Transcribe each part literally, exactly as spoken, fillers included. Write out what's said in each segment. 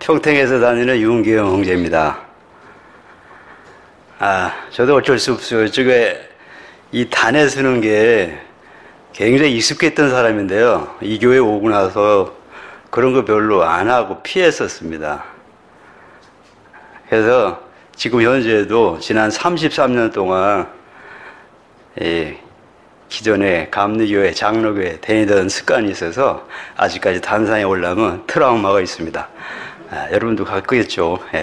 평택에서 다니는 윤기영 형제입니다. 아, 저도 어쩔 수 없어요. 저게 이 단에 쓰는 게 굉장히 익숙했던 사람인데요. 이 교회 오고 나서 그런 거 별로 안 하고 피했었습니다. 그래서 지금 현재도 지난 삼십삼 년 동안 예, 기존에 감리교회, 장로교회 다니던 습관이 있어서 아직까지 단상에 올라면 트라우마가 있습니다. 아, 여러분도 갖고 있죠. 예.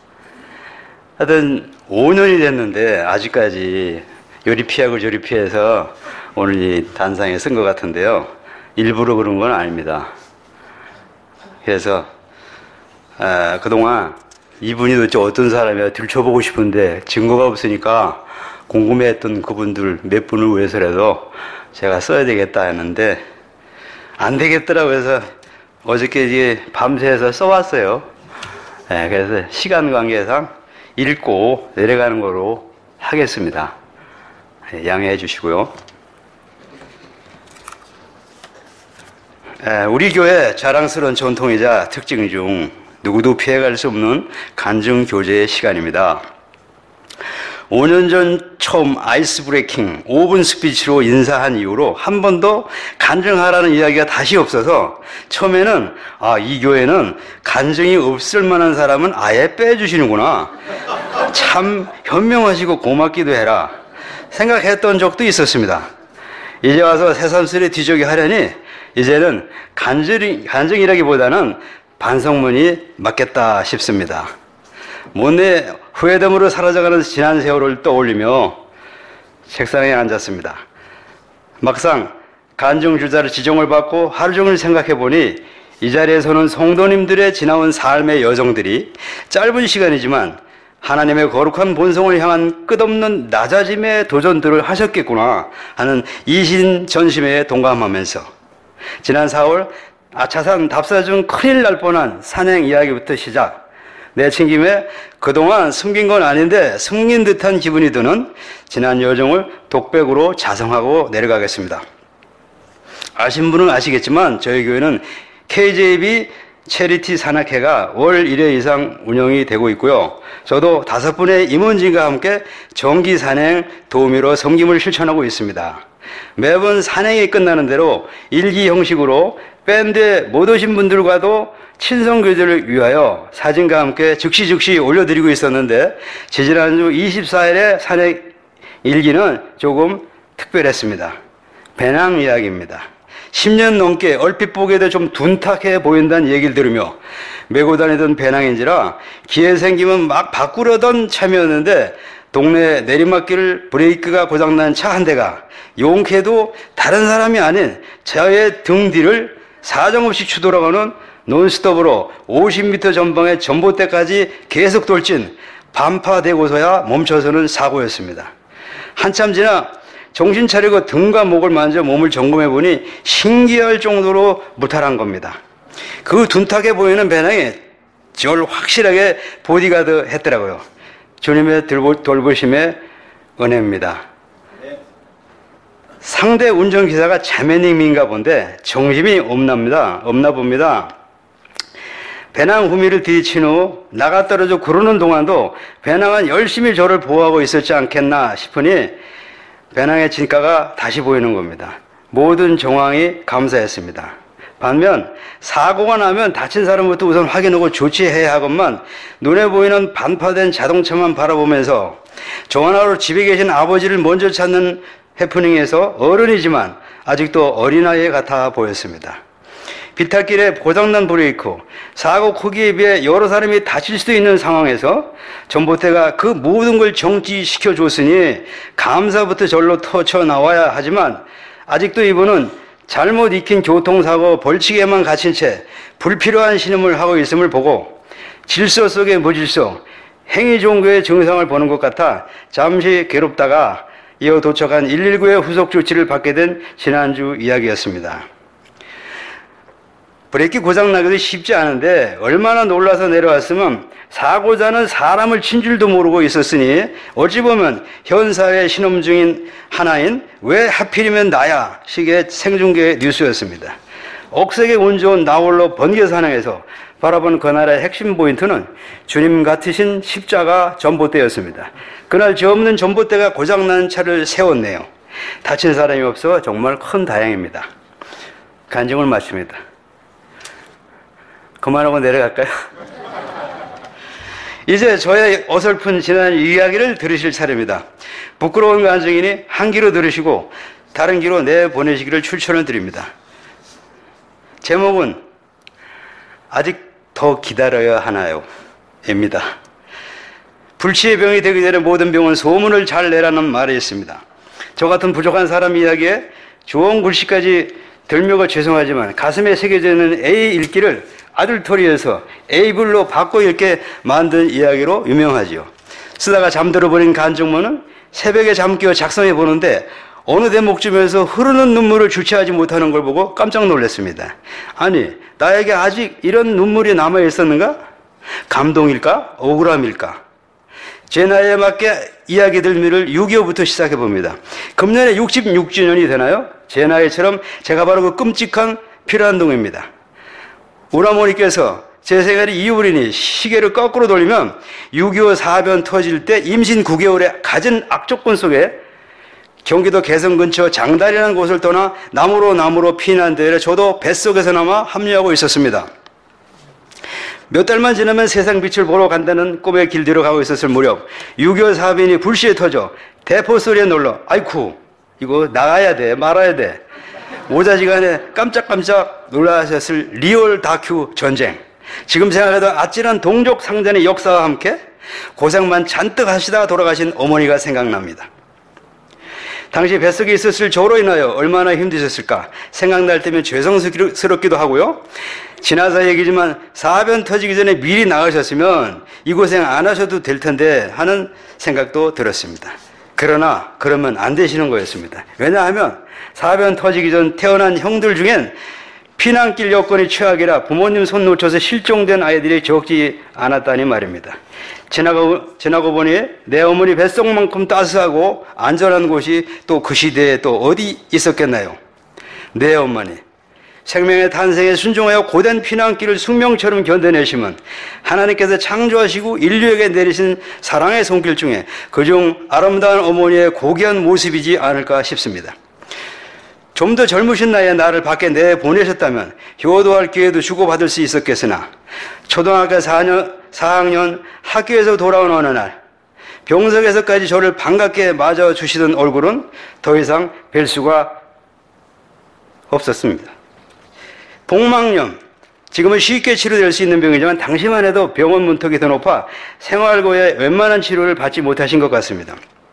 하여튼 오 년이 됐는데 아직까지 요리 피하고 저리 피해서 오늘 이 단상에 쓴 것 같은데요. 일부러 그런 건 아닙니다. 그래서 아, 그동안 이분이 도대체 어떤 사람이야 들춰보고 싶은데 증거가 없으니까 궁금해했던 그분들 몇 분을 위해서라도 제가 써야 되겠다 했는데 안 되겠더라고 해서 어저께 이제 밤새서 써왔어요. 네, 그래서 시간 관계상 읽고 내려가는 거로 하겠습니다. 네, 양해해 주시고요. 네, 우리 교회 자랑스러운 전통이자 특징 중 누구도 피해갈 수 없는 간증 교제의 시간입니다. 오 년 전 처음 아이스 브레이킹 오 분 스피치로 인사한 이후로 한 번도 간증하라는 이야기가 다시 없어서 처음에는 아, 이 교회는 간증이 없을 만한 사람은 아예 빼주시는구나. 참 현명하시고 고맙기도 해라 생각했던 적도 있었습니다. 이제 와서 새삼스레 뒤적이 하려니 이제는 간증, 간증이라기보다는 반성문이 맞겠다 싶습니다. 못내 후회됨으로 사라져가는 지난 세월을 떠올리며 책상에 앉았습니다. 막상 간증주자를 지정을 받고 하루 종일 생각해보니 이 자리에서는 성도님들의 지나온 삶의 여정들이 짧은 시간이지만 하나님의 거룩한 본성을 향한 끝없는 낮아짐의 도전들을 하셨겠구나 하는 이신전심에 동감하면서 지난 사월 아차산 답사 중 큰일 날 뻔한 산행 이야기부터 시작, 내친 김에 그동안 숨긴 건 아닌데 숨긴 듯한 기분이 드는 지난 여정을 독백으로 자성하고 내려가겠습니다. 아신 분은 아시겠지만 저희 교회는 케이제이비 체리티 산악회가 월 일 회 이상 운영이 되고 있고요. 저도 다섯 분의 임원진과 함께 정기 산행 도우미로 섬김을 실천하고 있습니다. 매번 산행이 끝나는 대로 일기 형식으로 밴드에 못 오신 분들과도 친성교제를 위하여 사진과 함께 즉시 즉시 올려드리고 있었는데 지지난주 이십사 일의 산행 일기는 조금 특별했습니다. 배낭 이야기입니다. 십 년 넘게 얼핏 보기에도 좀 둔탁해 보인다는 얘기를 들으며 메고 다니던 배낭인지라 기회 생기면 막 바꾸려던 참이었는데 동네 내리막길 브레이크가 고장난 차 한 대가 용케도 다른 사람이 아닌 저의 등 뒤를 사정없이 추돌아가는 논스톱으로 오십 미터 전방의 전봇대까지 계속 돌진 반파되고서야 멈춰서는 사고였습니다. 한참 지나 정신 차리고 등과 목을 만져 몸을 점검해보니 신기할 정도로 무탈한 겁니다. 그 둔탁해 보이는 배낭이 저를 확실하게 보디가드 했더라고요. 주님의 돌보심의 은혜입니다. 상대 운전기사가 자매님인가 본데 정신이 없납니다. 없나 봅니다. 배낭 후미를 뒤친 후 나가 떨어져 구르는 동안도 배낭은 열심히 저를 보호하고 있었지 않겠나 싶으니 배낭의 진가가 다시 보이는 겁니다. 모든 정황이 감사했습니다. 반면 사고가 나면 다친 사람부터 우선 확인하고 조치해야 하건만 눈에 보이는 반파된 자동차만 바라보면서 정하나로 집에 계신 아버지를 먼저 찾는 해프닝에서 어른이지만 아직도 어린아이 같아 보였습니다. 비탈길에 고장난 브레이크, 사고 크기에 비해 여러 사람이 다칠 수도 있는 상황에서 전봇대가 그 모든 걸 정지시켜 줬으니 감사부터 절로 터쳐 나와야 하지만 아직도 이분은 잘못 익힌 교통사고 벌칙에만 갇힌 채 불필요한 신음을 하고 있음을 보고 질서 속의 무질서, 행위종교의 증상을 보는 것 같아 잠시 괴롭다가 이어 도착한 일일구의 후속 조치를 받게 된 지난주 이야기였습니다. 브레이크 고장나기도 쉽지 않은데 얼마나 놀라서 내려왔으면 사고자는 사람을 친 줄도 모르고 있었으니 어찌 보면 현 사회의 신험 중인 하나인 왜 하필이면 나야 식의 생중계 뉴스였습니다. 억세게 운 좋은 나홀로 번개 산행에서 바라본 그날의 핵심 포인트는 주님 같으신 십자가 전봇대였습니다. 그날 저 없는 전봇대가 고장난 차를 세웠네요. 다친 사람이 없어 정말 큰 다행입니다. 간증을 마칩니다. 그만하고 내려갈까요? 이제 저의 어설픈 지난 이야기를 들으실 차례입니다. 부끄러운 간증이니 한 귀로 들으시고 다른 귀로 내보내시기를 추천을 드립니다. 제목은 아직 더 기다려야 하나요? 입니다. 불치의 병이 되기 전에 모든 병은 소문을 잘 내라는 말이 있습니다. 저 같은 부족한 사람 이야기에 좋은 글씨까지 들며가 죄송하지만 가슴에 새겨져 있는 A 읽기를 아들토리에서 A불로 바꿔 읽게 만든 이야기로 유명하지요. 쓰다가 잠들어버린 간증문은 새벽에 잠깨어 작성해 보는데 어느 대목쯤에서 흐르는 눈물을 주체하지 못하는 걸 보고 깜짝 놀랐습니다. 아니, 나에게 아직 이런 눈물이 남아 있었는가? 감동일까? 억울함일까? 제 나이에 맞게 이야기 들미를 육이오부터 시작해 봅니다. 금년에 육십육 주년이 되나요? 제 나이처럼 제가 바로 그 끔찍한 필요한동입니다. 우라모니께서 제 생활이 이유불이니 시계를 거꾸로 돌리면 육이오 사변 터질 때 임신 구 개월에 갖은 악조건 속에 경기도 개성 근처 장달이라는 곳을 떠나 남으로 남으로 피난대회에 저도 뱃속에서나마 합류하고 있었습니다. 몇 달만 지나면 세상 빛을 보러 간다는 꿈의 길들여 가고 있었을 무렵 육이오 사변이 불시에 터져 대포 소리에 놀라 아이쿠 이거 나가야 돼 말아야 돼 오자지간에 깜짝깜짝 놀라셨을 리얼 다큐 전쟁. 지금 생각해도 아찔한 동족 상전의 역사와 함께 고생만 잔뜩 하시다 돌아가신 어머니가 생각납니다. 당시 뱃속에 있었을 저로 인하여 얼마나 힘드셨을까 생각날 때면 죄송스럽기도 하고요. 지나서 얘기지만 사변 터지기 전에 미리 나으셨으면 이 고생 안 하셔도 될 텐데 하는 생각도 들었습니다. 그러나 그러면 안 되시는 거였습니다. 왜냐하면 사변 터지기 전 태어난 형들 중엔 피난길 여건이 최악이라 부모님 손 놓쳐서 실종된 아이들이 적지 않았다니 말입니다. 지나고, 지나고 보니 내 어머니 뱃속만큼 따스하고 안전한 곳이 또 그 시대에 또 어디 있었겠나요? 내 어머니. 생명의 탄생에 순종하여 고된 피난길을 숙명처럼 견뎌내심은 하나님께서 창조하시고 인류에게 내리신 사랑의 손길 중에 그중 아름다운 어머니의 고귀한 모습이지 않을까 싶습니다. 좀 더 젊으신 나이에 나를 밖에 내보내셨다면 효도할 기회도 주고받을 수 있었겠으나 초등학교 사 학년, 사 학년 학교에서 돌아온 어느 날 병석에서까지 저를 반갑게 맞아주시던 얼굴은 더 이상 뵐 수가 없었습니다. 복막염, 지금은 쉽게 치료될 수 있는 병이지만 당시만 해도 병원 문턱이 더 높아 생활고에 웬만한 치료를 받지 못하신 것 같습니다.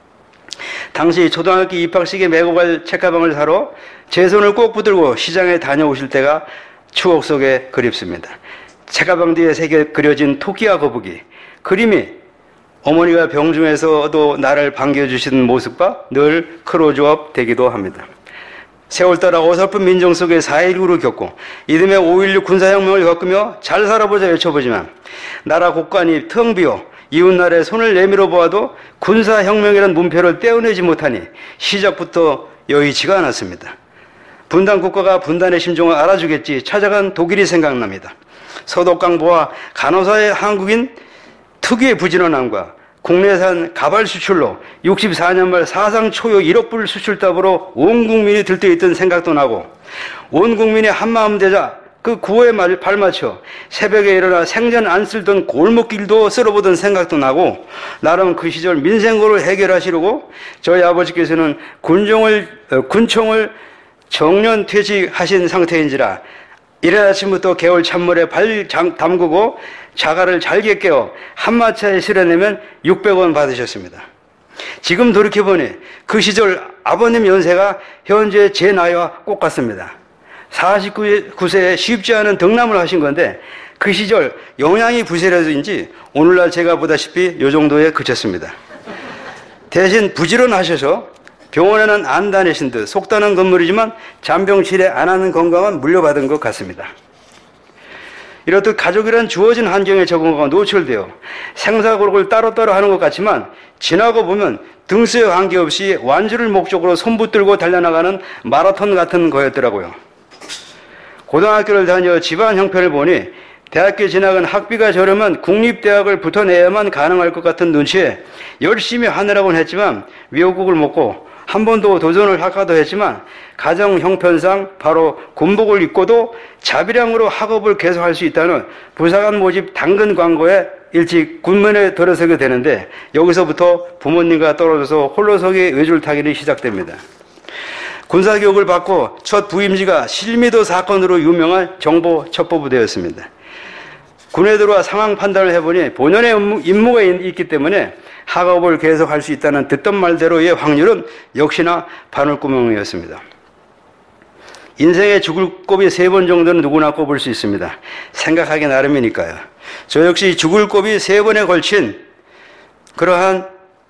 당시 초등학교 입학식에 메고 갈 책가방을 사러 제 손을 꼭 붙들고 시장에 다녀오실 때가 추억 속에 그립습니다. 책가방 뒤에 새겨 그려진 토끼와 거북이, 그림이 어머니가 병중에서도 나를 반겨주시는 모습과 늘 크로즈업 되기도 합니다. 세월 따라 어설픈 민정 속에 사 일구를 겪고 이듬해 오일육 군사혁명을 겪으며 잘 살아보자 외쳐보지만 나라 곳간이 텅 비어 이웃나라에 손을 내밀어 보아도 군사혁명이란 문표를 떼어내지 못하니 시작부터 여의치가 않았습니다. 분단 국가가 분단의 심정을 알아주겠지 찾아간 독일이 생각납니다. 서독강보와 간호사의 한국인 특유의 부지런함과 국내산 가발 수출로 육십사 년 말 사상 초유 일억 불 수출답으로 온 국민이 들떠있던 생각도 나고 온 국민이 한마음 되자 그 구호에 발맞춰 새벽에 일어나 생전 안 쓸던 골목길도 쓸어보던 생각도 나고 나름 그 시절 민생고를 해결하시려고 저희 아버지께서는 군종을, 군총을 정년 퇴직하신 상태인지라 이른 아침부터 개월 찬물에 발 담그고 자갈을 잘게 깨어 한마차에 실어내면 육백 원 받으셨습니다. 지금 돌이켜보니 그 시절 아버님 연세가 현재 제 나이와 꼭 같습니다. 사십구 세에 쉽지 않은 등남을 하신 건데 그 시절 영양이 부실해서인지 오늘날 제가 보다시피 이 정도에 그쳤습니다. 대신 부지런하셔서 병원에는 안 다니신 듯 속다는 건물이지만 잔병치레 안 하는 건강은 물려받은 것 같습니다. 이렇듯 가족이란 주어진 환경에 적응하고 노출되어 생사고록을 따로따로 하는 것 같지만 지나고 보면 등수에 관계없이 완주를 목적으로 손붙들고 달려나가는 마라톤 같은 거였더라고요. 고등학교를 다녀 집안 형편을 보니 대학교 진학은 학비가 저렴한 국립대학을 붙어내야만 가능할 것 같은 눈치에 열심히 하느라고는 했지만 미역국을 먹고 한 번도 도전을 할까도 했지만 가정 형편상 바로 군복을 입고도 자비량으로 학업을 계속할 수 있다는 부사관 모집 당근 광고에 일찍 군문에 들어서게 되는데 여기서부터 부모님과 떨어져서 홀로서기 외줄타기를 시작됩니다. 군사교육을 받고 첫 부임지가 실미도 사건으로 유명한 정보 첩보부대였습니다. 군에 들어와 상황 판단을 해보니 본연의 임무, 임무가 있기 때문에 학업을 계속할 수 있다는 듣던 말대로의 확률은 역시나 바늘구멍이었습니다. 인생에 죽을 곱이 세 번 정도는 누구나 꼽을 수 있습니다. 생각하기 나름이니까요. 저 역시 죽을 곱이 세 번에 걸친 그러한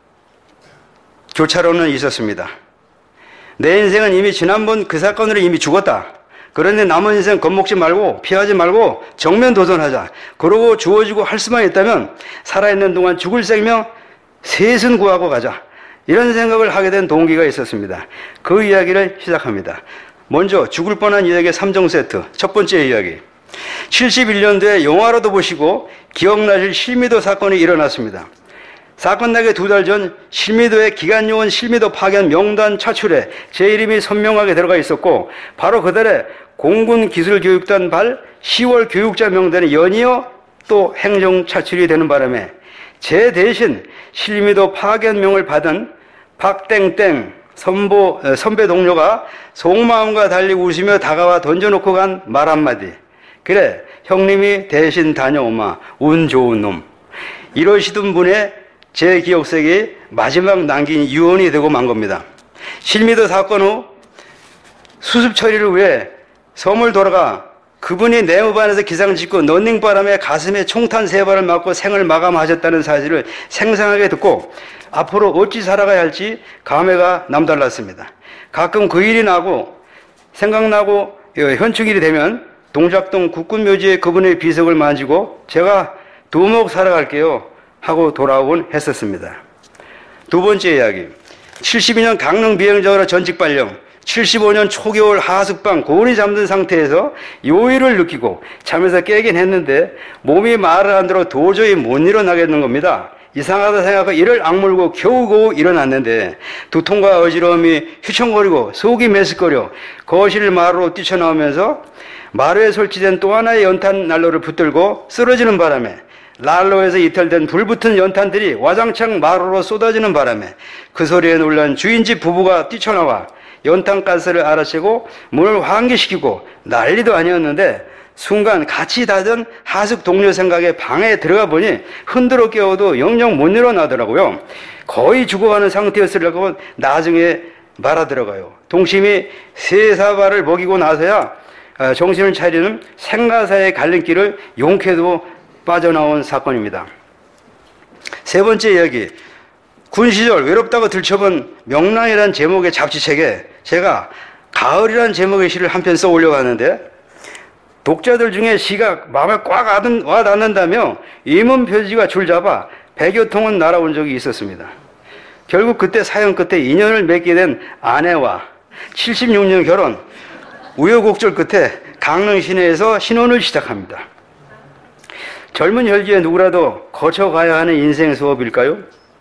교차로는 있었습니다. 내 인생은 이미 지난번 그 사건으로 이미 죽었다. 그런데 남은 인생 겁먹지 말고 피하지 말고 정면 도전하자. 그러고 주어지고 할 수만 있다면 살아있는 동안 죽을 생명 셋은 구하고 가자. 이런 생각을 하게 된 동기가 있었습니다. 그 이야기를 시작합니다. 먼저 죽을 뻔한 이야기 삼 종 세트. 첫 번째 이야기. 칠십일 년도에 영화로도 보시고 기억나실 실미도 사건이 일어났습니다. 사건 나기 두 달 전 실미도의 기간요원 실미도 파견 명단 차출에 제 이름이 선명하게 들어가 있었고 바로 그달에 공군기술교육단 발 시월 교육자 명단이 연이어 또 행정 차출이 되는 바람에 제 대신 실미도 파견명을 받은 박땡땡 선보, 선배 동료가 속마음과 달리 웃으며 다가와 던져놓고 간 말 한마디. 그래, 형님이 대신 다녀오마. 운 좋은 놈. 이러시던 분의 제 기억색이 마지막 남긴 유언이 되고 만 겁니다. 실미도 사건 후 수습 처리를 위해 섬을 돌아가 그분이 네모반에서 기상 짓고 런닝바람에 가슴에 총탄 세 발을 맞고 생을 마감하셨다는 사실을 생생하게 듣고 앞으로 어찌 살아가야 할지 감회가 남달랐습니다. 가끔 그 일이 나고 생각나고 현충일이 되면 동작동 국군묘지에 그분의 비석을 만지고 제가 두목 살아갈게요 하고 돌아오곤 했었습니다. 두 번째 이야기. 칠십이 년 강릉 비행장으로 전직 발령. 칠십오 년 초겨울 하숙방 고온이 잠든 상태에서 요일을 느끼고 잠에서 깨긴 했는데 몸이 말을 안 들어 도저히 못 일어나겠는 겁니다. 이상하다 생각하고 이를 악물고 겨우겨우 일어났는데 두통과 어지러움이 휘청거리고 속이 메스꺼려 거실 마루로 뛰쳐나오면서 마루에 설치된 또 하나의 연탄 난로를 붙들고 쓰러지는 바람에 난로에서 이탈된 불붙은 연탄들이 와장창 마루로 쏟아지는 바람에 그 소리에 놀란 주인집 부부가 뛰쳐나와 연탄가스를 알아채고 문을 환기시키고 난리도 아니었는데 순간 같이 다던 하숙 동료 생각에 방에 들어가 보니 흔들어 깨워도 영영 못 일어나더라고요. 거의 죽어가는 상태였으려고 나중에 말하더라고요. 동심이 세 사발을 먹이고 나서야 정신을 차리는 생가사의 갈림길을 용케도 빠져나온 사건입니다. 세 번째 이야기. 군 시절 외롭다고 들춰본 명랑이라는 제목의 잡지책에 제가 가을이라는 제목의 시를 한 편 써 올려봤는데 독자들 중에 시가 마음에 꽉 와닿는다며 임원 표지가 줄잡아 백여 통은 날아온 적이 있었습니다. 결국 그때 사연 끝에 인연을 맺게 된 아내와 칠십육 년 결혼, 우여곡절 끝에 강릉 시내에서 신혼을 시작합니다. 젊은 혈기에 누구라도 거쳐가야 하는 인생 수업일까요?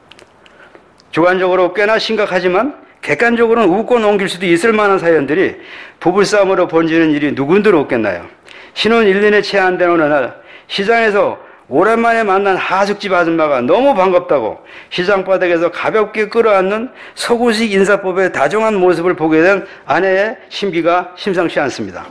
주관적으로 꽤나 심각하지만 객관적으로는 웃고 넘길 수도 있을 만한 사연들이 부부싸움으로 번지는 일이 누군들 없겠나요? 신혼 일 년에 채 안 된 어느 날 시장에서 오랜만에 만난 하숙집 아줌마가 너무 반갑다고 시장바닥에서 가볍게 끌어안는 서구식 인사법의 다정한 모습을 보게 된 아내의 심기가 심상치 않습니다.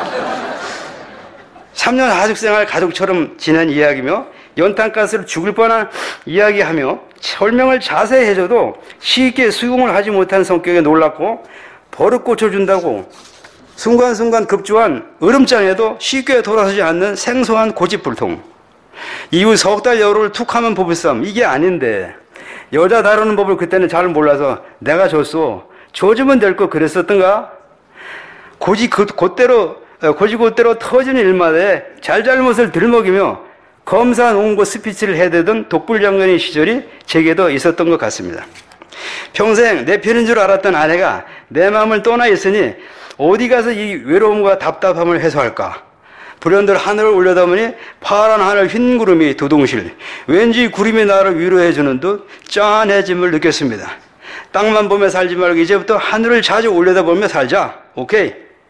삼 년 하숙생활 가족처럼 지낸 이야기며 연탄가스를 죽을 뻔한 이야기하며 설명을 자세히 해줘도 쉽게 수긍을 하지 못한 성격에 놀랐고 버릇 고쳐준다고 순간순간 급조한 으름장에도 쉽게 돌아서지 않는 생소한 고집불통. 이후 석 달 여우를 툭 하면 부부싸움. 이게 아닌데 여자 다루는 법을 그때는 잘 몰라서 내가 줬어. 줘주면 될 거 그랬었던가? 고지 곧대로 고지 곧대로 터지는 일마다에 잘잘못을 들먹이며 검사 농고 스피치를 해대던 독불장군의 시절이 제게도 있었던 것 같습니다. 평생 내 편인 줄 알았던 아내가 내 마음을 떠나 있으니 어디 가서 이 외로움과 답답함을 해소할까? 불현듯 하늘을 올려다보니 파란 하늘 흰 구름이 두둥실, 왠지 구름이 나를 위로해주는 듯 짠해짐을 느꼈습니다. 땅만 보며 살지 말고 이제부터 하늘을 자주 올려다보며 살자. 오케이.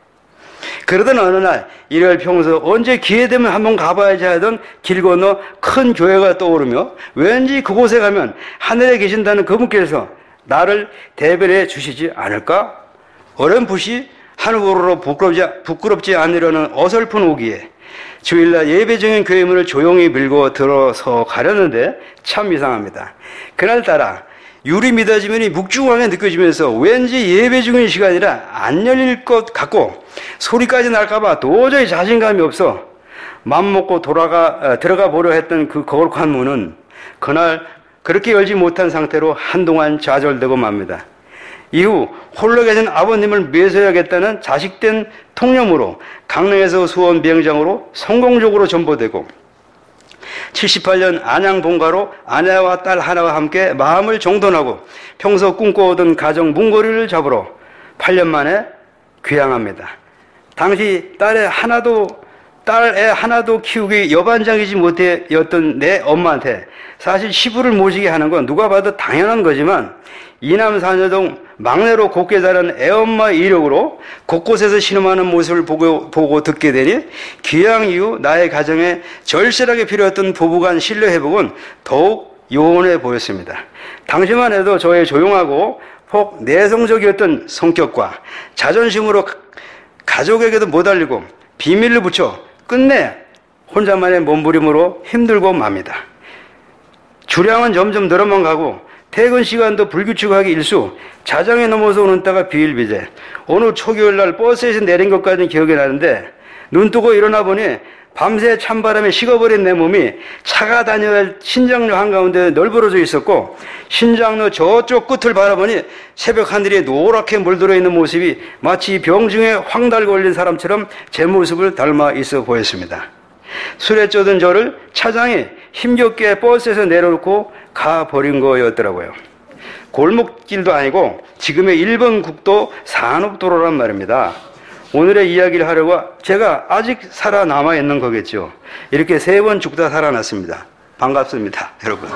그러던 어느 날 일요일 평소 언제 기회되면 한번 가봐야지 하던 길 건너 큰 교회가 떠오르며 왠지 그곳에 가면 하늘에 계신다는 그분께서 나를 대변해 주시지 않을까? 어렴풋이 하늘보러 부끄럽지, 부끄럽지 않으려는 어설픈 오기에 주일날 예배 중인 교회 문을 조용히 밀고 들어서 가려는데 참 이상합니다. 그날따라 유리 미닫이문이 묵직하게 느껴지면서 왠지 예배 중인 시간이라 안 열릴 것 같고 소리까지 날까봐 도저히 자신감이 없어 맘먹고 돌아가, 들어가 보려 했던 그 거룩한 문은 그날 그렇게 열지 못한 상태로 한동안 좌절되고 맙니다. 이후 홀로 계신 아버님을 매서야겠다는 자식된 통념으로 강릉에서 수원 비행장으로 성공적으로 전보되고 칠십팔 년 안양 본가로 아내와 딸 하나와 함께 마음을 정돈하고 평소 꿈꿔오던 가정 문고리를 잡으러 팔 년 만에 귀향합니다. 당시 딸의 하나도 딸애 하나도 키우기 여반장이지 못했던 내 엄마한테 사실 시부를 모시게 하는 건 누가 봐도 당연한 거지만 이남 사녀동 막내로 곱게 자란 애엄마의 이력으로 곳곳에서 신음하는 모습을 보고, 보고 듣게 되니 귀향 이후 나의 가정에 절실하게 필요했던 부부간 신뢰 회복은 더욱 요원해 보였습니다. 당시만 해도 저의 조용하고 혹 내성적이었던 성격과 자존심으로 가족에게도 못 알리고 비밀을 붙여 끝내 혼자만의 몸부림으로 힘들고 맙니다. 주량은 점점 늘어만 가고 퇴근 시간도 불규칙하게 일수, 자장에 넘어서 오는 때가 비일비재. 어느 초겨울 날 버스에서 내린 것까지는 기억이 나는데 눈 뜨고 일어나 보니 밤새 찬바람에 식어버린 내 몸이 차가 다녀야 할 신장로 한가운데 널브러져 있었고 신장로 저쪽 끝을 바라보니 새벽 하늘에 노랗게 물들어 있는 모습이 마치 병중에 황달 걸린 사람처럼 제 모습을 닮아 있어 보였습니다. 술에 쪄든 저를 차장이 힘겹게 버스에서 내려놓고 가버린 거였더라고요. 골목길도 아니고 지금의 일 번 국도 산업도로란 말입니다. 오늘의 이야기를 하려고 제가 아직 살아남아 있는 거겠죠. 이렇게 세 번 죽다 살아났습니다. 반갑습니다, 여러분.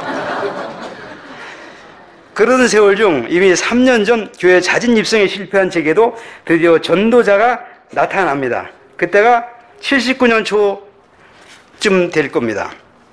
그러던 세월 중 이미 삼 년 전 교회 자진 입성에 실패한 제게도 드디어 전도자가 나타납니다. 그때가 칠십구 년 초쯤 될 겁니다.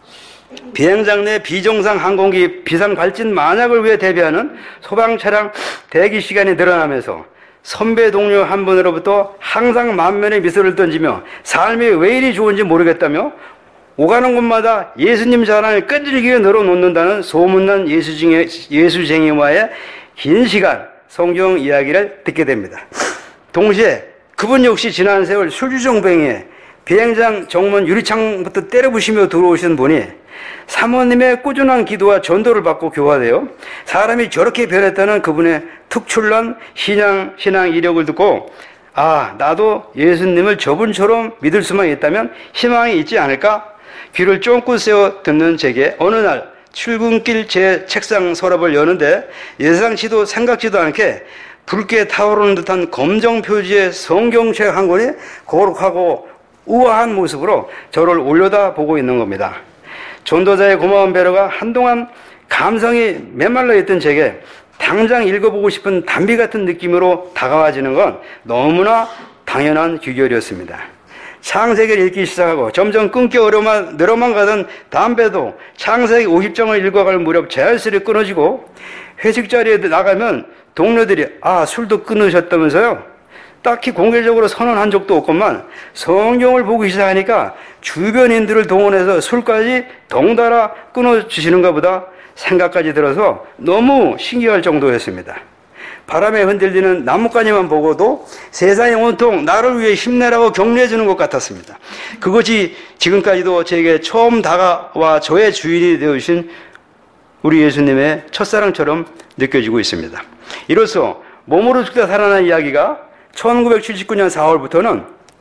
비행장 내 비정상 항공기 비상 발진 만약을 위해 대비하는 소방 차량 대기 시간이 늘어나면서 선배 동료 한 분으로부터 항상 만면의 미소를 던지며 삶이 왜 이리 좋은지 모르겠다며 오가는 곳마다 예수님 자랑을 끈질기게 늘어놓는다는 소문난 예수쟁이, 예수쟁이와의 긴 시간 성경 이야기를 듣게 됩니다. 동시에 그분 역시 지난 세월 술주정뱅이에 비행장 정문 유리창부터 때려부시며 들어오신 분이 사모님의 꾸준한 기도와 전도를 받고 교화되어 사람이 저렇게 변했다는 그분의 특출난 신앙, 신앙 이력을 듣고 아, 나도 예수님을 저분처럼 믿을 수만 있다면 희망이 있지 않을까? 귀를 쫑긋 세워 듣는 제게 어느 날 출근길 제 책상 서랍을 여는데 예상치도 생각지도 않게 붉게 타오르는 듯한 검정 표지의 성경책 한 권이 거룩하고 우아한 모습으로 저를 올려다보고 있는 겁니다. 전도자의 고마운 배려가 한동안 감성이 메말라 있던 제게 당장 읽어보고 싶은 담비 같은 느낌으로 다가와지는 건 너무나 당연한 규결이었습니다. 창세기를 읽기 시작하고 점점 끊기 어려만 늘어만 가던 담배도 창세기 오십 장을 읽어갈 무렵 자연스레 끊어지고 회식 자리에 나가면 동료들이 아, 술도 끊으셨다면서요? 딱히 공개적으로 선언한 적도 없건만 성경을 보기 시작하니까 주변인들을 동원해서 술까지 덩달아 끊어주시는가 보다 생각까지 들어서 너무 신기할 정도였습니다. 바람에 흔들리는 나뭇가지만 보고도 세상이 온통 나를 위해 힘내라고 격려해 주는 것 같았습니다. 그것이 지금까지도 제게 처음 다가와 저의 주인이 되어주신 우리 예수님의 첫사랑처럼 느껴지고 있습니다. 이로써 몸으로 죽다 살아난 이야기가 천구백칠십구 년 사월부터는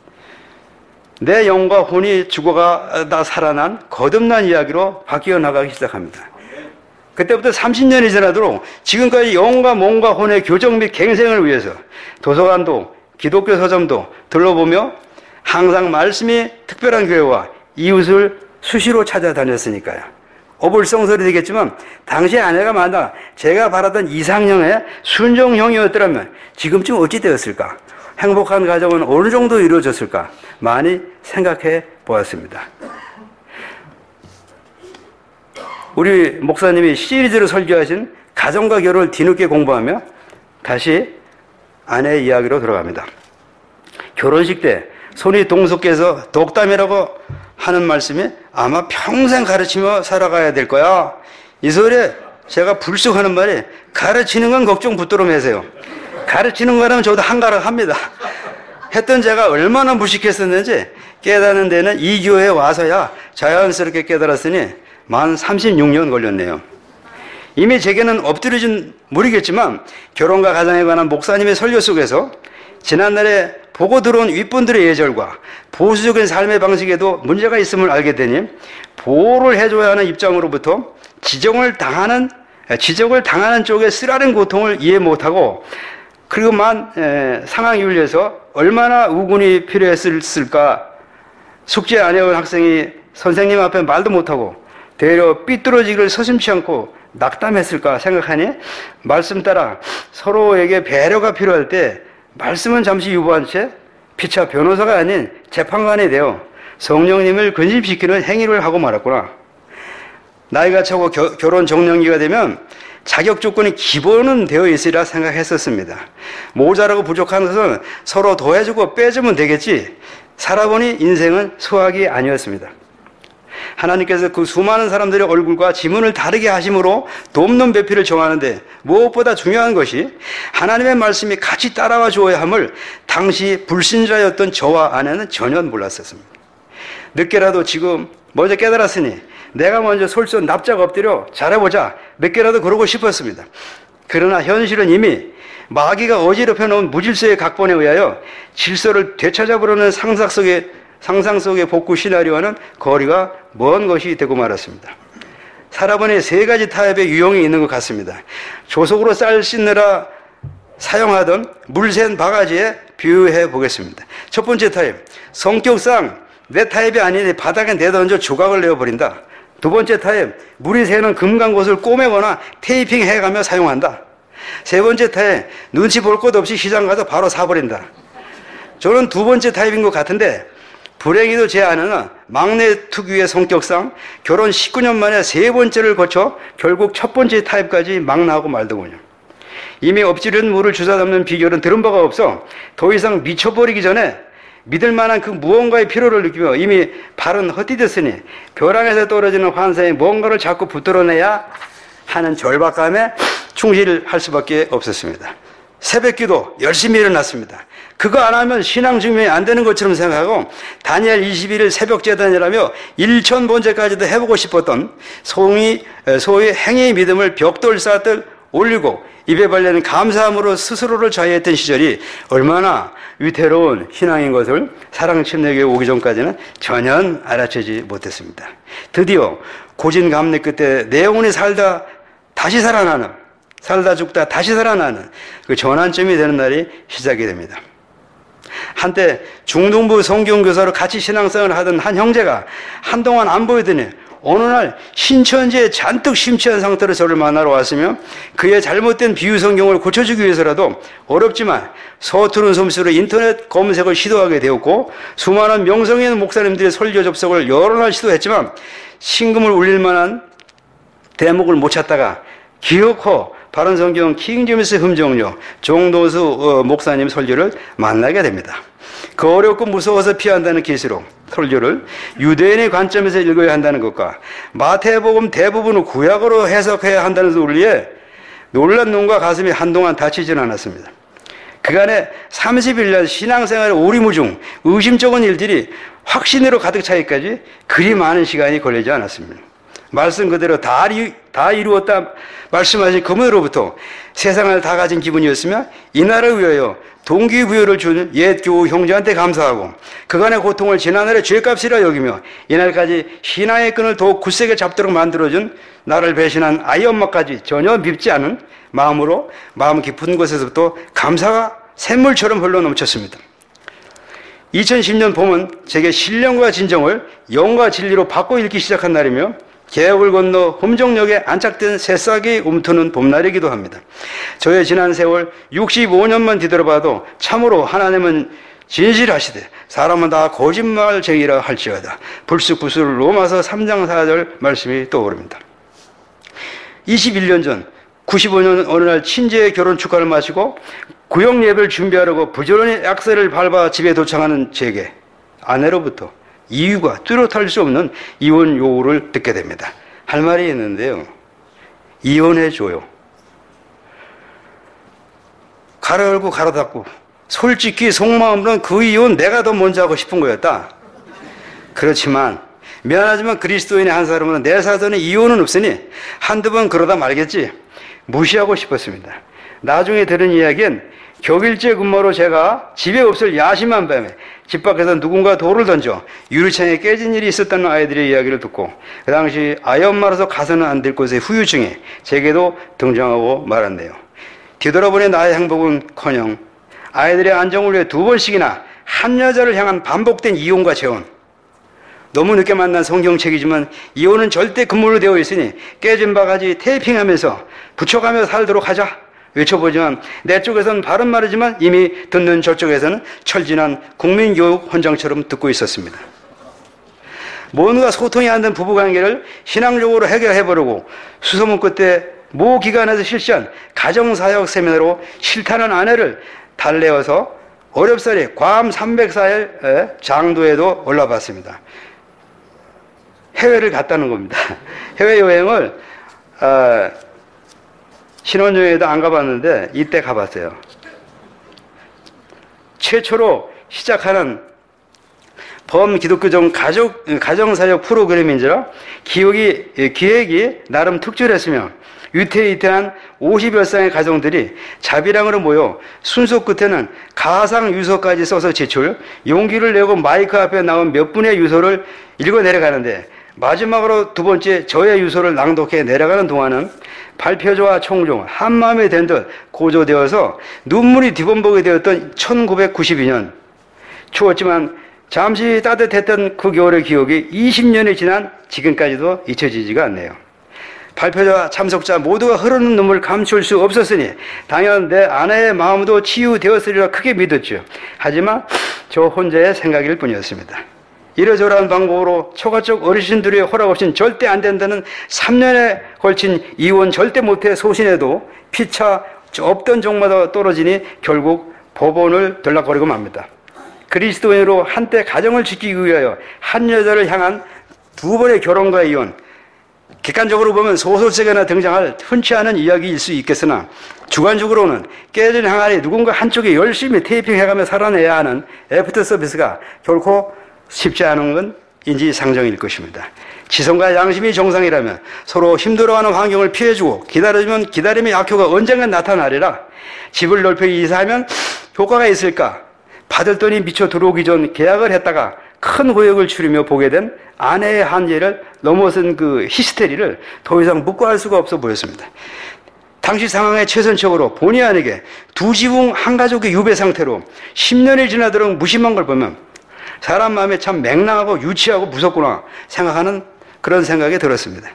내 영과 혼이 죽어가다 살아난 거듭난 이야기로 바뀌어 나가기 시작합니다. 그때부터 삼십 년이 지나도록 지금까지 영과 몸과 혼의 교정 및 갱생을 위해서 도서관도 기독교 서점도 둘러보며 항상 말씀이 특별한 교회와 이웃을 수시로 찾아다녔으니까요. 어불성설이 되겠지만 당시 아내가 만약 제가 바라던 이상형의 순종형이었더라면 지금쯤 어찌 되었을까? 행복한 가정은 어느 정도 이루어졌을까? 많이 생각해 보았습니다. 우리 목사님이 시리즈로 설교하신 가정과 결혼을 뒤늦게 공부하며 다시 아내의 이야기로 들어갑니다. 결혼식 때 손이 동석해서 독담이라고 하는 말씀이 아마 평생 가르치며 살아가야 될 거야. 이 소리에 제가 불쑥 하는 말이 가르치는 건 걱정 붙들어 매세요. 가르치는 거라면 저도 한가락 합니다. 했던 제가 얼마나 무식했었는지 깨닫는 데는 이 교회에 와서야 자연스럽게 깨달았으니 만 삼십육 년 걸렸네요. 이미 제게는 엎드려진 물이겠지만 결혼과 가정에 관한 목사님의 설교 속에서 지난날에 보고 들어온 윗분들의 예절과 보수적인 삶의 방식에도 문제가 있음을 알게 되니 보호를 해줘야 하는 입장으로부터 지정을 당하는, 지적을 당하는 쪽의 쓰라린 고통을 이해 못하고 그리고만 상황이 울려서 얼마나 우군이 필요했을까. 숙제 안 해온 학생이 선생님 앞에 말도 못하고 되려 삐뚤어지기를 서슴지 않고 낙담했을까 생각하니 말씀 따라 서로에게 배려가 필요할 때 말씀은 잠시 유보한 채 피차 변호사가 아닌 재판관이 되어 성령님을 근심시키는 행위를 하고 말았구나. 나이가 차고 겨, 결혼 정년기가 되면 자격 조건이 기본은 되어 있으리라 생각했었습니다. 모자라고 부족한 것은 서로 더해주고 빼주면 되겠지. 살아보니 인생은 수학이 아니었습니다. 하나님께서 그 수많은 사람들의 얼굴과 지문을 다르게 하심으로 돕는 배필을 정하는데 무엇보다 중요한 것이 하나님의 말씀이 같이 따라와 주어야 함을 당시 불신자였던 저와 아내는 전혀 몰랐었습니다. 늦게라도 지금 먼저 깨달았으니 내가 먼저 솔선 납작 엎드려 잘해보자 몇 개라도 그러고 싶었습니다. 그러나 현실은 이미 마귀가 어지럽혀 놓은 무질서의 각본에 의하여 질서를 되찾아보려는 상상 속의 상상 속의 복구 시나리오와는 거리가 먼 것이 되고 말았습니다. 살아보니 세 가지 타입의 유형이 있는 것 같습니다. 조속으로 쌀 씻느라 사용하던 물샌 바가지에 비유해 보겠습니다. 첫 번째 타입, 성격상 내 타입이 아니니 바닥에 내던져 조각을 내어버린다. 두 번째 타입, 물이 새는 금강곳을 꼬매거나 테이핑 해가며 사용한다. 세 번째 타입, 눈치 볼 것 없이 시장 가서 바로 사버린다. 저는 두 번째 타입인 것 같은데 불행히도 제 아내는 막내 특유의 성격상 결혼 십구 년 만에 세 번째를 거쳐 결국 첫 번째 타입까지 막 나오고 말더군요. 이미 엎지른 물을 주워 담는 비결은 들은 바가 없어 더 이상 미쳐버리기 전에 믿을 만한 그 무언가의 필요를 느끼며 이미 발은 헛디뎠으니 벼랑에서 떨어지는 환상에 뭔가를 자꾸 붙들어내야 하는 절박감에 충실할 수밖에 없었습니다. 새벽기도 열심히 일어났습니다. 그거 안 하면 신앙 증명이 안 되는 것처럼 생각하고 다니엘 이십일 일 새벽 제단이라며 일천 번째까지도 해보고 싶었던 소위, 소위 행위의 믿음을 벽돌 쌓듯 올리고 입에 발리는 감사함으로 스스로를 자유했던 시절이 얼마나 위태로운 신앙인 것을 사랑 침례교에 오기 전까지는 전혀 알아채지 못했습니다. 드디어 고진감래 끝에 내 영혼이 살다 다시 살아나는, 살다 죽다 다시 살아나는 그 전환점이 되는 날이 시작이 됩니다. 한때 중등부 성경교사로 같이 신앙생활을 하던 한 형제가 한동안 안 보이더니 어느 날 신천지에 잔뜩 심취한 상태로 저를 만나러 왔으며 그의 잘못된 비유 성경을 고쳐주기 위해서라도 어렵지만 서투른 솜씨로 인터넷 검색을 시도하게 되었고 수많은 명성 있는 목사님들의 설교 접속을 여러 날 시도했지만 신금을 울릴 만한 대목을 못 찾다가 기어코 바른 성경 킹제임스 흠정료 정도수 목사님 설교를 만나게 됩니다. 그 어렵고 무서워서 피한다는 계시록 설교를 유대인의 관점에서 읽어야 한다는 것과 마태복음 대부분을 구약으로 해석해야 한다는 논리에 놀란 눈과 가슴이 한동안 다치지는 않았습니다. 그간의 삼십일 년 신앙생활의 오리무중 의심쩍은 일들이 확신으로 가득 차기까지 그리 많은 시간이 걸리지 않았습니다. 말씀 그대로 다, 이, 다 이루었다 말씀하신 그분으로부터 세상을 다 가진 기분이었으며 이 나라를 위하여 동기부여를 준 옛 교우 형제한테 감사하고 그간의 고통을 지난날의 죄값이라 여기며 이날까지 신앙의 끈을 더욱 굳세게 잡도록 만들어준 나를 배신한 아이 엄마까지 전혀 밉지 않은 마음으로 마음 깊은 곳에서부터 감사가 샘물처럼 흘러 넘쳤습니다. 이천십 년 봄은 제게 신령과 진정을 영과 진리로 바꿔 읽기 시작한 날이며 개혁을 건너 험정역에 안착된 새싹이 움트는 봄날이기도 합니다. 저의 지난 세월 육십오 년만 뒤돌아봐도 참으로 하나님은 진실하시되 사람은 다 거짓말쟁이라 할지어다. 불쑥불쑥 로마서 삼 장 사 절 말씀이 떠오릅니다. 이십일 년 전 구십오 년 어느 날 친지의 결혼 축하를 마치고 구역 예배를 준비하려고 부지런히 약세를 밟아 집에 도착하는 제게 아내로부터 이유가 뚜렷할 수 없는 이혼 요구를 듣게 됩니다. 할 말이 있는데요. 이혼해줘요. 가로 열고 가로 닫고 솔직히 속마음으로는 그 이혼 내가 더 먼저 하고 싶은 거였다. 그렇지만 미안하지만 그리스도인의 한 사람은 내 사전에 이혼은 없으니 한두 번 그러다 말겠지. 무시하고 싶었습니다. 나중에 들은 이야기는 격일제 근무로 제가 집에 없을 야심한 밤에 집 밖에서 누군가 돌을 던져 유리창에 깨진 일이 있었다는 아이들의 이야기를 듣고 그 당시 아이 엄마로서 가서는 안 될 곳의 후유증이 제게도 등장하고 말았네요. 뒤돌아보니 나의 행복은커녕 아이들의 안정을 위해 두 번씩이나 한 여자를 향한 반복된 이혼과 재혼. 너무 늦게 만난 성경책이지만 이혼은 절대 금물로 되어 있으니 깨진 바가지 테이핑하면서 붙여가며 살도록 하자 외쳐보지만 내 쪽에서는 바른 말이지만 이미 듣는 저쪽에서는 철진한 국민교육 헌장처럼 듣고 있었습니다. 뭔가 소통이 안 된 부부관계를 신앙적으로 해결해보려고 수소문 끝에 모 기관에서 실시한 가정사역 세미나로 싫다는 아내를 달래어서 어렵사리 괌 삼백사 일 장도에도 올라봤습니다. 해외를 갔다는 겁니다. 해외여행을 어, 신혼여행에도 안 가봤는데 이때 가봤어요. 최초로 시작하는 범기독교적 가족, 가정사역 프로그램인지라 기획이, 기획이 나름 특출했으며 위태위태한 오십여 쌍의 가정들이 자비랑으로 모여 순서 끝에는 가상 유서까지 써서 제출, 용기를 내고 마이크 앞에 나온 몇 분의 유서를 읽어 내려가는데 마지막으로 두 번째 저의 유서를 낭독해 내려가는 동안은 발표자와 총종 한마음이 된 듯 고조되어서 눈물이 뒤범벅이 되었던 천구백구십이 년 추웠지만 잠시 따뜻했던 그 겨울의 기억이 이십 년이 지난 지금까지도 잊혀지지가 않네요. 발표자 참석자 모두가 흐르는 눈물을 감출 수 없었으니 당연 내 아내의 마음도 치유되었으리라 크게 믿었죠. 하지만 저 혼자의 생각일 뿐이었습니다. 이러저러한 방법으로 초가적 어르신들의 허락 없이는 절대 안 된다는 삼 년에 걸친 이혼 절대 못해 소신에도 피차 없던 종마다 떨어지니 결국 법원을 들락거리고 맙니다. 그리스도인으로 한때 가정을 지키기 위하여 한 여자를 향한 두 번의 결혼과 이혼, 객관적으로 보면 소설책에나 등장할 흔치 않은 이야기일 수 있겠으나 주관적으로는 깨진 항아리 누군가 한쪽에 열심히 테이핑해가며 살아내야 하는 애프터 서비스가 결코 쉽지 않은 건 인지상정일 것입니다. 지성과 양심이 정상이라면 서로 힘들어하는 환경을 피해주고 기다려주면 기다림의 약효가 언젠간 나타나리라. 집을 넓혀 이사하면 효과가 있을까? 받을 돈이 미쳐 들어오기 전 계약을 했다가 큰 고역을 치르며 보게 된 아내의 한계를 넘어선 그 히스테리를 더 이상 묵과할 수가 없어 보였습니다. 당시 상황에 최선책으로 본의 아니게 두 지붕 한 가족의 유배 상태로 십 년이 지나도록 무심한 걸 보면 사람 마음에 참 맹랑하고 유치하고 무섭구나 생각하는 그런 생각이 들었습니다.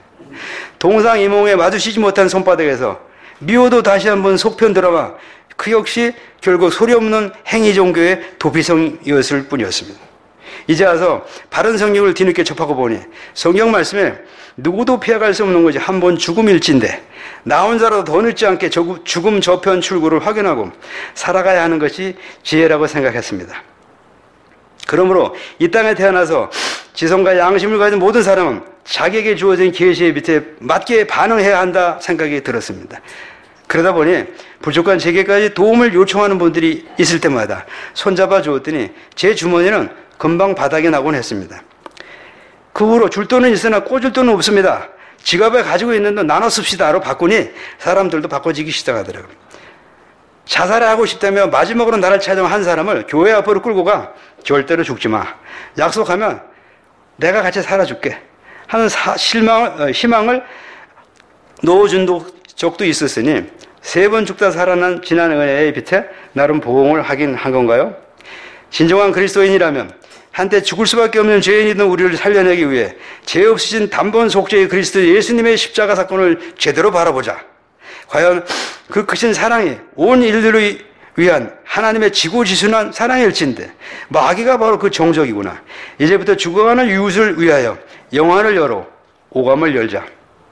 동상이몽에 마주치지 못한 손바닥에서 미워도 다시 한번 속편 드라마 그 역시 결국 소리 없는 행위 종교의 도피성이었을 뿐이었습니다. 이제 와서 바른 성경을 뒤늦게 접하고 보니 성경 말씀에 누구도 피해갈 수 없는 것이 한 번 죽음일진데 나 혼자라도 더 늦지 않게 죽음 저편 출구를 확인하고 살아가야 하는 것이 지혜라고 생각했습니다. 그러므로 이 땅에 태어나서 지성과 양심을 가진 모든 사람은 자기에게 주어진 계시의 밑에 맞게 반응해야 한다 생각이 들었습니다. 그러다 보니 부족한 제게까지 도움을 요청하는 분들이 있을 때마다 손잡아 주었더니 제 주머니는 금방 바닥에 나곤 했습니다. 그 후로 줄 돈은 있으나 꽂을 돈은 없습니다. 지갑에 가지고 있는 돈 나눠 씁시다로 바꾸니 사람들도 바꿔지기 시작하더라고요. 자살을 하고 싶다며 마지막으로 나를 찾아온 한 사람을 교회 앞으로 끌고 가. 절대로 죽지 마. 약속하면 내가 같이 살아줄게 하는 사, 실망, 희망을 넣어준 적도 있었으니 세 번 죽다 살아난 지난 은혜의 빛에 나름 보응을 하긴 한 건가요? 진정한 그리스도인이라면 한때 죽을 수밖에 없는 죄인이던 우리를 살려내기 위해 죄 없으신 단번 속죄의 그리스도 예수님의 십자가 사건을 제대로 바라보자. 과연 그 크신 사랑이 온 인류를 위한 하나님의 지고지순한 사랑일진데 마귀가 바로 그 정적이구나. 이제부터 죽어가는 이웃을 위하여 영안을 열어 오감을 열자.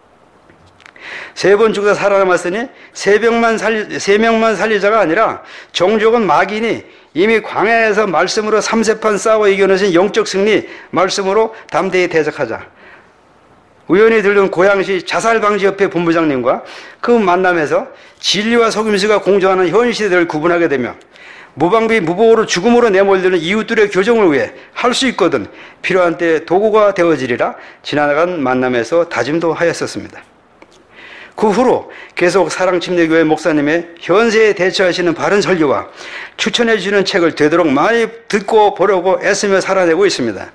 세 번 죽어 살아남았으니 세 명만 살리, 세 명만 살리자가 아니라 정적은 마귀니 이미 광야에서 말씀으로 삼세판 싸워 이겨내신 영적 승리 말씀으로 담대히 대적하자. 우연히 들른 고양시 자살방지협회 본부장님과 그 만남에서 진리와 속임수가 공존하는 현 시대를 구분하게 되며 무방비 무보호로 죽음으로 내몰리는 이웃들의 교정을 위해 할 수 있거든 필요한 때 도구가 되어지리라 지나간 만남에서 다짐도 하였었습니다. 그 후로 계속 사랑침례교회 목사님의 현세에 대처하시는 바른 설교와 추천해 주시는 책을 되도록 많이 듣고 보려고 애쓰며 살아내고 있습니다.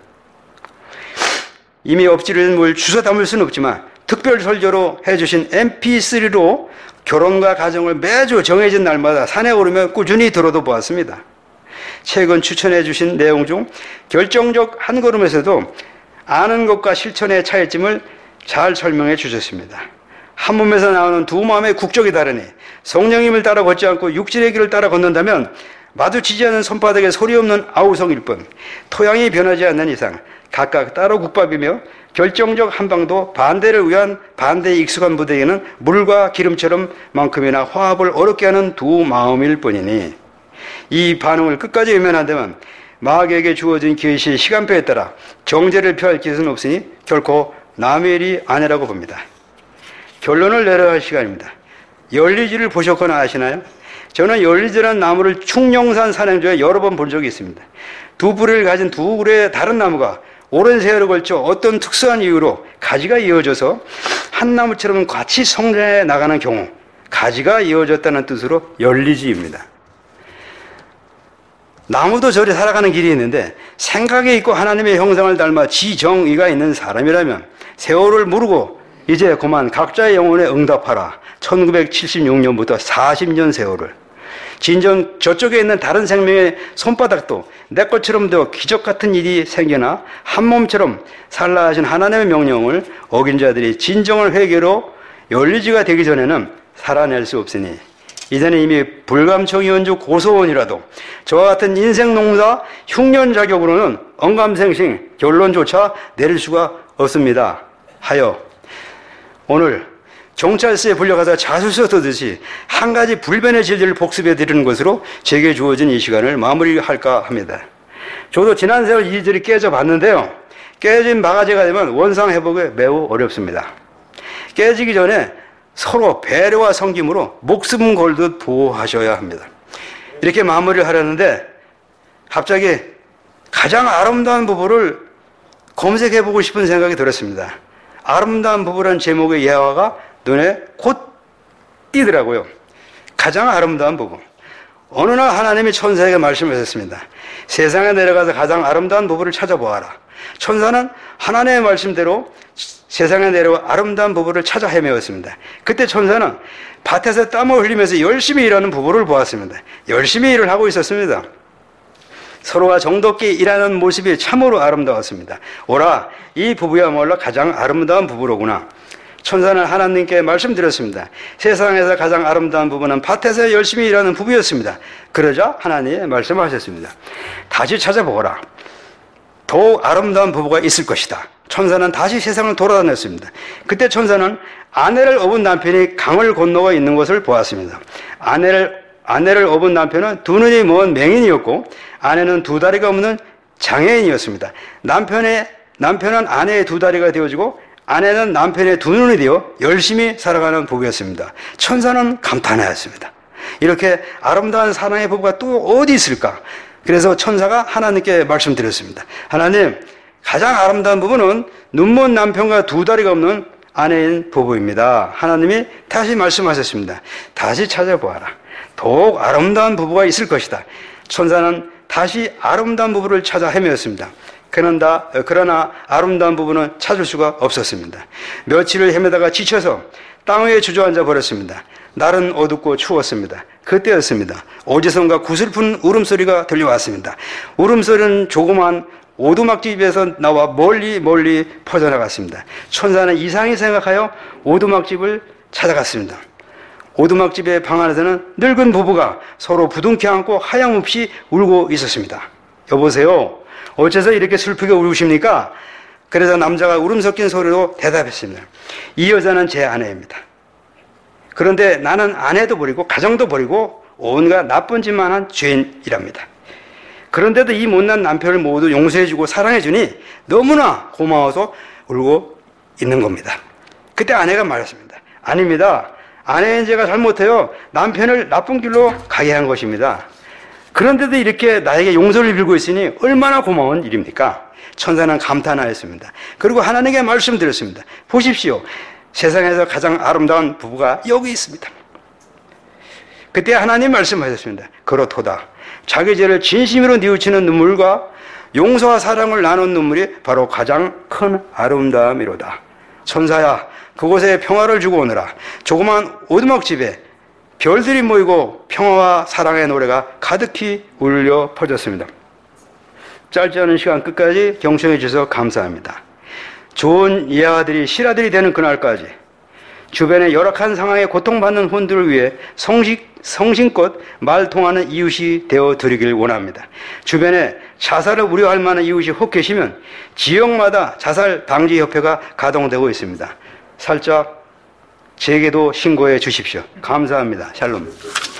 이미 엎질은 물 주워 담을 수는 없지만 특별 설교로 해주신 엠피쓰리로 결혼과 가정을 매주 정해진 날마다 산에 오르며 꾸준히 들어도 보았습니다. 최근 추천해 주신 내용 중 결정적 한 걸음에서도 아는 것과 실천의 차이점을 잘 설명해 주셨습니다. 한 몸에서 나오는 두 마음의 국적이 다르니 성령님을 따라 걷지 않고 육신의 길을 따라 걷는다면 마주치지 않는 손바닥에 소리 없는 아우성일 뿐 토양이 변하지 않는 이상 각각 따로 국밥이며 결정적 한방도 반대를 위한 반대에 익숙한 부대에는 물과 기름처럼 만큼이나 화합을 어렵게 하는 두 마음일 뿐이니 이 반응을 끝까지 외면한다면 마귀에게 주어진 계시의 시간표에 따라 정죄를 표할 기술은 없으니 결코 남의 일이 아니라고 봅니다. 결론을 내려야 할 시간입니다. 열리지를 보셨거나 아시나요? 저는 열리지라는 나무를 충령산 산행조에 여러 번 본 적이 있습니다. 두 뿌리를 가진 두 그루의 다른 나무가 오랜 세월을 걸쳐 어떤 특수한 이유로 가지가 이어져서 한 나무처럼 같이 성장해 나가는 경우 가지가 이어졌다는 뜻으로 열리지입니다. 나무도 저리 살아가는 길이 있는데 생각에 있고 하나님의 형상을 닮아 지정의가 있는 사람이라면 세월을 무르고 이제 그만 각자의 영혼에 응답하라. 천구백칠십육 년부터 사십 년 세월을. 진정 저쪽에 있는 다른 생명의 손바닥도 내 것처럼 더 기적 같은 일이 생겨나 한 몸처럼 살라 하신 하나님의 명령을 어긴 자들이 진정한 회개로 열리지가 되기 전에는 살아낼 수 없으니 이제는 이미 불감청이 연주 고소원이라도 저와 같은 인생 농사 흉년 자격으로는 언감생심 결론조차 내릴 수가 없습니다. 하여 오늘 경찰서에 불려가서 자수서 쓰듯이 한 가지 불변의 진리를 복습해 드리는 것으로 제게 주어진 이 시간을 마무리할까 합니다. 저도 지난 세월 이리저리 깨져 봤는데요. 깨진 바가지가 되면 원상 회복이 매우 어렵습니다. 깨지기 전에 서로 배려와 섬김으로 목숨 걸듯 보호하셔야 합니다. 이렇게 마무리를 하려는데 갑자기 가장 아름다운 부부를 검색해보고 싶은 생각이 들었습니다. 아름다운 부부라는 제목의 예화가 눈에 곧 띄더라고요. 가장 아름다운 부부. 어느 날 하나님이 천사에게 말씀하셨습니다. 세상에 내려가서 가장 아름다운 부부를 찾아보아라. 천사는 하나님의 말씀대로 세상에 내려와 아름다운 부부를 찾아 헤매었습니다. 그때 천사는 밭에서 땀을 흘리면서 열심히 일하는 부부를 보았습니다. 열심히 일을 하고 있었습니다. 서로가 정겹게 일하는 모습이 참으로 아름다웠습니다. 오라, 이 부부야말로 가장 아름다운 부부로구나. 천사는 하나님께 말씀드렸습니다. 세상에서 가장 아름다운 부부는 밭에서 열심히 일하는 부부였습니다. 그러자 하나님이 말씀하셨습니다. 다시 찾아보거라. 더욱 아름다운 부부가 있을 것이다. 천사는 다시 세상을 돌아다녔습니다. 그때 천사는 아내를 업은 남편이 강을 건너가 있는 것을 보았습니다. 아내를 아내를 업은 남편은 두 눈이 먼 맹인이었고 아내는 두 다리가 없는 장애인이었습니다. 남편의, 남편은 아내의 두 다리가 되어지고 아내는 남편의 두 눈이 되어 열심히 살아가는 부부였습니다. 천사는 감탄하였습니다. 이렇게 아름다운 사랑의 부부가 또 어디 있을까? 그래서 천사가 하나님께 말씀드렸습니다. 하나님, 가장 아름다운 부부는 눈먼 남편과 두 다리가 없는 아내인 부부입니다. 하나님이 다시 말씀하셨습니다. 다시 찾아보아라. 더욱 아름다운 부부가 있을 것이다. 천사는 다시 아름다운 부부를 찾아 헤매었습니다. 그런다, 그러나 아름다운 부부는 찾을 수가 없었습니다. 며칠을 헤매다가 지쳐서 땅 위에 주저앉아 버렸습니다. 날은 어둡고 추웠습니다. 그때였습니다. 어디선가 구슬픈 울음소리가 들려왔습니다. 울음소리는 조그만 오두막집에서 나와 멀리 멀리 퍼져나갔습니다. 천사는 이상히 생각하여 오두막집을 찾아갔습니다. 오두막집의 방 안에서는 늙은 부부가 서로 부둥켜 안고 하염없이 울고 있었습니다. 여보세요, 어째서 이렇게 슬프게 울으십니까? 그래서 남자가 울음 섞인 소리로 대답했습니다. 이 여자는 제 아내입니다. 그런데 나는 아내도 버리고 가정도 버리고 온갖 나쁜 짓만 한 죄인이랍니다. 그런데도 이 못난 남편을 모두 용서해주고 사랑해주니 너무나 고마워서 울고 있는 겁니다. 그때 아내가 말했습니다. 아닙니다. 아내인 제가 잘못해요. 남편을 나쁜 길로 가게 한 것입니다. 그런데도 이렇게 나에게 용서를 빌고 있으니 얼마나 고마운 일입니까? 천사는 감탄하였습니다. 그리고 하나님께 말씀드렸습니다. 보십시오. 세상에서 가장 아름다운 부부가 여기 있습니다. 그때 하나님 말씀하셨습니다. 그렇도다. 자기 죄를 진심으로 뉘우치는 눈물과 용서와 사랑을 나눈 눈물이 바로 가장 큰 아름다움이로다. 천사야, 그곳에 평화를 주고 오너라. 조그만 오두막집에 별들이 모이고 평화와 사랑의 노래가 가득히 울려 퍼졌습니다. 짧지 않은 시간 끝까지 경청해 주셔서 감사합니다. 좋은 이아들이 실아들이 되는 그날까지 주변의 열악한 상황에 고통받는 혼들을 위해 성식, 성심껏 말 통하는 이웃이 되어 드리길 원합니다. 주변에 자살을 우려할 만한 이웃이 혹 계시면 지역마다 자살 방지 협회가 가동되고 있습니다. 살짝 제게도 신고해 주십시오. 감사합니다. 샬롬.